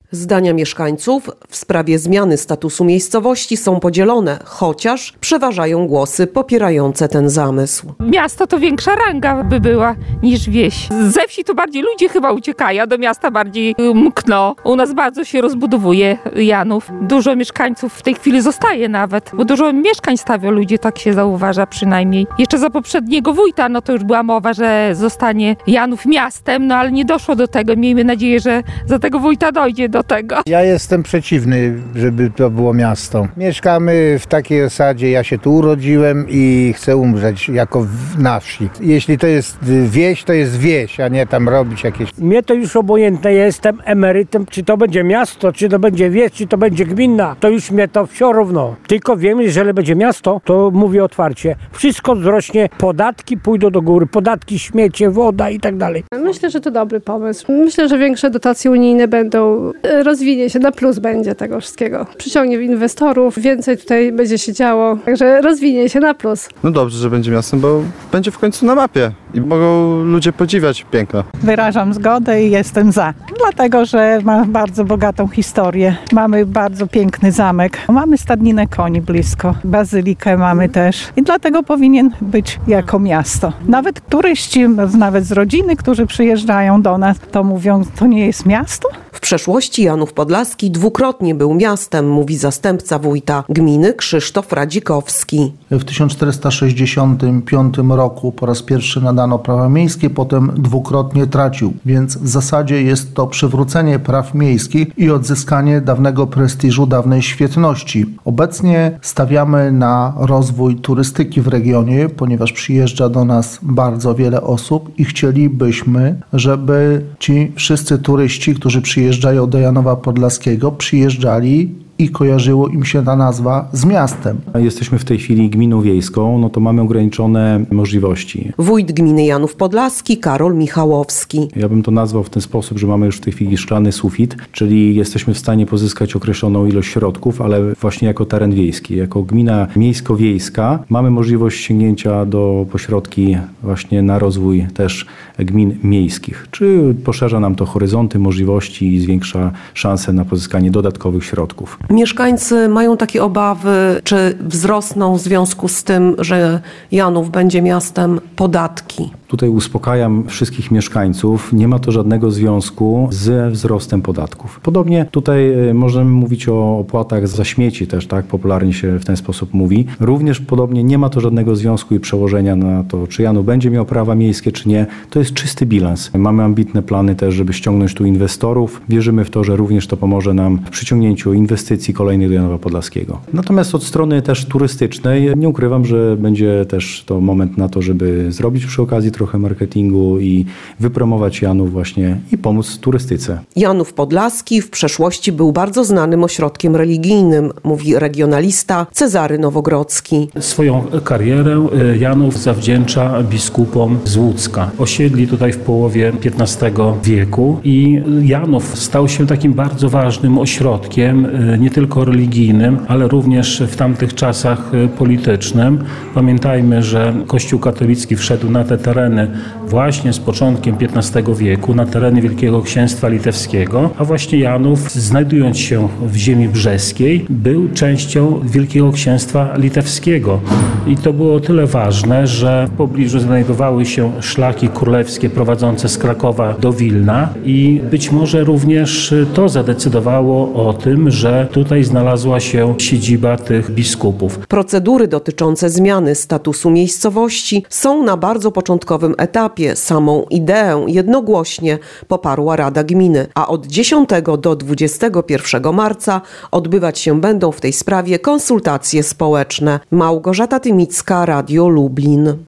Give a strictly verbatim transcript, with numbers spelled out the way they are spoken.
Zdania mieszkańców w sprawie zmiany statusu miejscowości są podzielone, chociaż przeważają głosy popierające ten zamysł. Miasto to większa ranga by była niż wieś. Ze wsi to bardziej ludzie chyba uciekają, a do miasta bardziej mkną. U nas bardzo się rozbudowuje Janów. Dużo mieszkańców w tej chwili zostaje nawet, bo dużo mieszkań stawią ludzie, tak się zauważa przynajmniej. Jeszcze za poprzedniego wójta, no to już była mowa, że zostanie Janów miastem, no ale nie doszło do tego. Miejmy nadzieję, że za tego wójta dojdzie do tego. Ja jestem przeciwny, żeby to było miasto. Mieszkamy w takiej osadzie, ja się tu urodziłem i chcę umrzeć jako na wsi. Jeśli to jest wieś, to jest wieś, a nie tam robić jakieś... Mnie to już obojętne, ja jestem emerytem, czy to będzie miasto, czy to będzie wieś, czy to będzie gmina, to już mnie to wsio równo. Tylko wiem, że jeżeli będzie miasto, to mówię otwarcie, wszystko wzrośnie, podatki pójdą do góry, podatki, śmiecie, woda i tak dalej. Myślę, że to dobry pomysł. Myślę, że większe dotacje unijne będą, rozwinie się, na plus będzie tego wszystkiego. Przyciągnie inwestorów, więcej tutaj będzie się działo, także rozwinie się na plus. No dobrze, że będzie miastem, bo będzie w końcu na mapie i mogą ludzie podziwiać piękno. Wyrażam zgodę i jestem za, dlatego że ma bardzo bogatą historię. Mamy bardzo piękny zamek, mamy stadninę koni blisko, bazylikę mamy też i dlatego powinien być jako miasto. Nawet turyści, nawet z rodziny, którzy przyjeżdżają do nas, to mówią, to nie jest miasto? W przeszłości Janów Podlaski dwukrotnie był miastem, mówi zastępca wójta gminy Krzysztof Radzikowski. W tysiąc czterysta sześćdziesiątym piątym roku po raz pierwszy nadano prawa miejskie, potem dwukrotnie tracił, więc w zasadzie jest to przywrócenie praw miejskich i odzyskanie dawnego prestiżu, dawnej świetności. Obecnie stawiamy na rozwój turystyki w regionie, ponieważ przyjeżdża do nas bardzo wiele osób i chcielibyśmy, żeby ci wszyscy turyści, którzy przyjeżdżają do Janowa Podlaskiego, przyjeżdżali i kojarzyło im się ta nazwa z miastem. Jesteśmy w tej chwili gminą wiejską, no to mamy ograniczone możliwości. Wójt gminy Janów Podlaski Karol Michałowski. Ja bym to nazwał w ten sposób, że mamy już w tej chwili szklany sufit, czyli jesteśmy w stanie pozyskać określoną ilość środków, ale właśnie jako teren wiejski, jako gmina miejsko-wiejska mamy możliwość sięgnięcia do pośrodki właśnie na rozwój też gmin miejskich. Czy poszerza nam to horyzonty, możliwości i zwiększa szanse na pozyskanie dodatkowych środków. Mieszkańcy mają takie obawy, czy wzrosną w związku z tym, że Janów będzie miastem, podatki. Tutaj uspokajam wszystkich mieszkańców, nie ma to żadnego związku ze wzrostem podatków. Podobnie tutaj możemy mówić o opłatach za śmieci też, tak popularnie się w ten sposób mówi. Również podobnie nie ma to żadnego związku i przełożenia na to, czy Janów będzie miał prawa miejskie, czy nie. To jest czysty bilans. Mamy ambitne plany też, żeby ściągnąć tu inwestorów. Wierzymy w to, że również to pomoże nam w przyciągnięciu inwestycji kolejnych do Janowa Podlaskiego. Natomiast od strony też turystycznej nie ukrywam, że będzie też to moment na to, żeby zrobić przy okazji trochę marketingu i wypromować Janów właśnie i pomóc turystyce. Janów Podlaski w przeszłości był bardzo znanym ośrodkiem religijnym, mówi regionalista Cezary Nowogrodzki. Swoją karierę Janów zawdzięcza biskupom z Łódzka. Osiedli tutaj w połowie piętnastego wieku i Janów stał się takim bardzo ważnym ośrodkiem, nie tylko religijnym, ale również w tamtych czasach politycznym. Pamiętajmy, że Kościół katolicki wszedł na te tereny właśnie z początkiem piętnastego wieku, na tereny Wielkiego Księstwa Litewskiego, a właśnie Janów, znajdując się w ziemi brzeskiej, był częścią Wielkiego Księstwa Litewskiego. I to było o tyle ważne, że w pobliżu znajdowały się szlaki królewskie prowadzące z Krakowa do Wilna i być może również to zadecydowało o tym, że tutaj znalazła się siedziba tych biskupów. Procedury dotyczące zmiany statusu miejscowości są na bardzo początkowym etapie. Samą ideę jednogłośnie poparła Rada Gminy, a od dziesiątego do dwudziestego pierwszego marca odbywać się będą w tej sprawie konsultacje społeczne. Małgorzata Tymicka, Radio Lublin.